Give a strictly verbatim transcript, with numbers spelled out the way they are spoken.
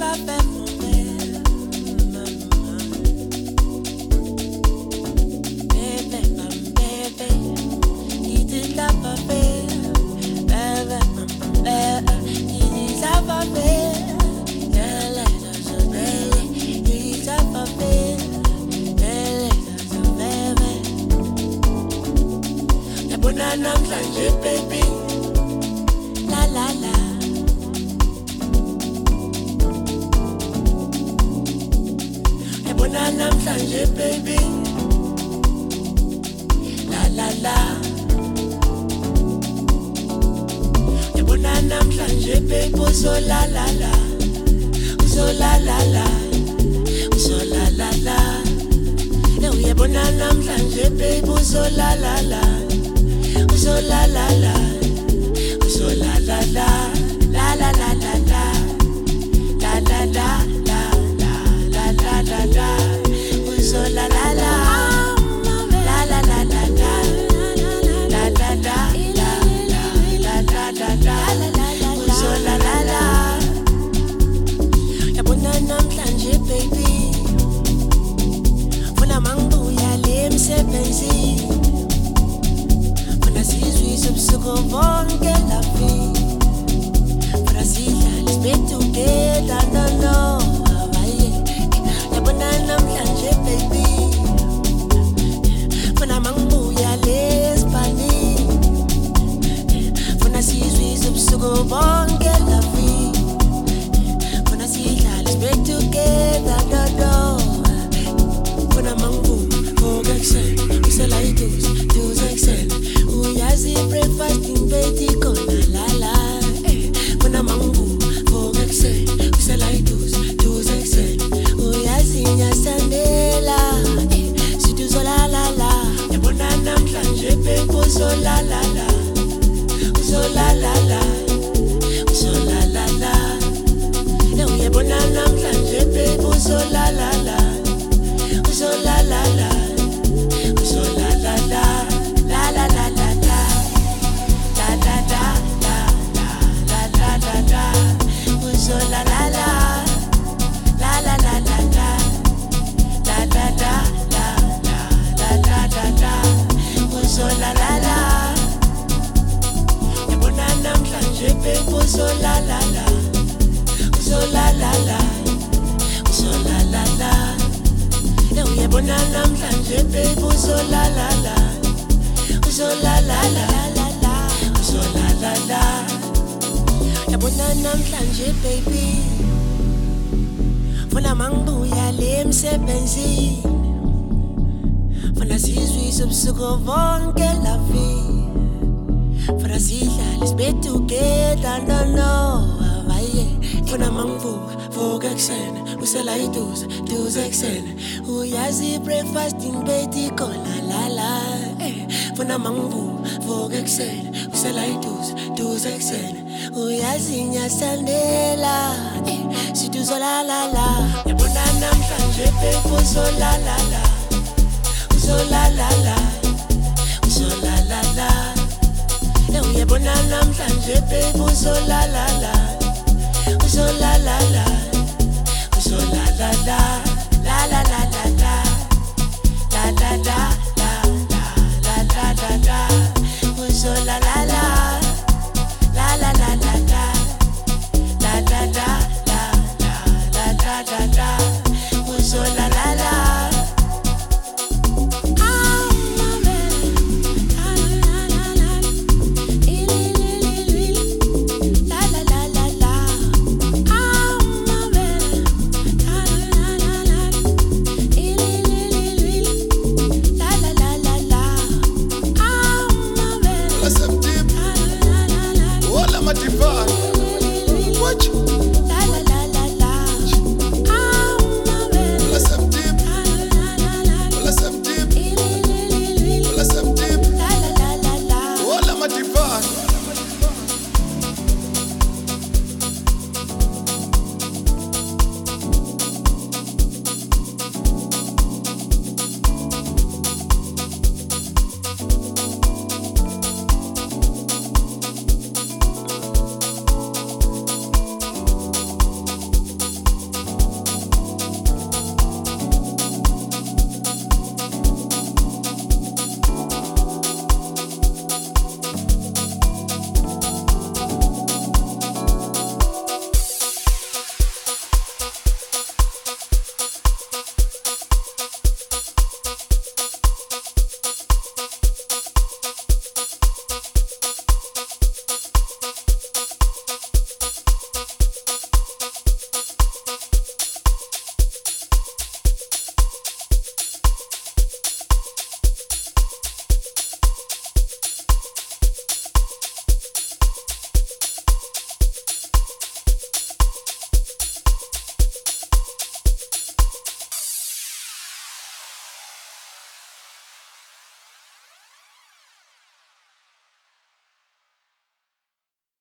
Namhlanje baby, la la la. Yabona namhlanje baby, la la la. Yabona namhlanje baby, uzo la la la, uzo la la la, uzo la la la. Yabona namhlanje baby, uzo la la la. So la la la, so la la la, la la la la la, la la la la la la la la, so la la la, la la la la la, la la la la la la la, so la la la. Yabona namhlanje baby, funa mangibuya le msebenzi. Subsuko vonke la vie. Brasilia, let's be together, no no. Yabona namhlanje baby, funa mangibuya le Spani. Funa sizwe subsuko vonke la vie. Funa sidla, let's be together, no no. Funa mangibuya vuka ekuseni, usela iduze, duze ekuseni. Uyazi breakfasting beti kona la la. Funa mangu vuka ekuseni, usela iduze, duze ekuseni. Uyazi nyasandela, siduzo la la la. Yabona namhlanje baby, uzo la la la, uzo la la la, uzo la la la. Yabona namhlanje baby, uzo la la la, uzo la la la, uzo la la la. La la la la la, la la la la la la la la, uzo la la la, la la la la la, la la la la la la la la, uzo la la la. Yabona namhlanje baby, uzo la la la, uzo la la la, uzo la la la. Yabona namhlanje baby, uzo la la la. So la la la la la, so la la la. Yabona namhlanje baby, funa mangibuya le msebenzi. Funa sizwe subsuko vonke la vie. Funa sidla, let's be together, no no. Funa mangivuka vuka ekuseni, usela iduze, duze ekuseni. Uyazi breakfasting beti kona la la. Funa mangivuka vuka ekuseni, usela iduze, duze ekuseni. Uyazi nyasandela, siduzo la la la. Yabona namhlanje baby, uzo la la la, uzo la la la, uzo la la la. Yabona namhlanje baby, uzo la la la, uzo la la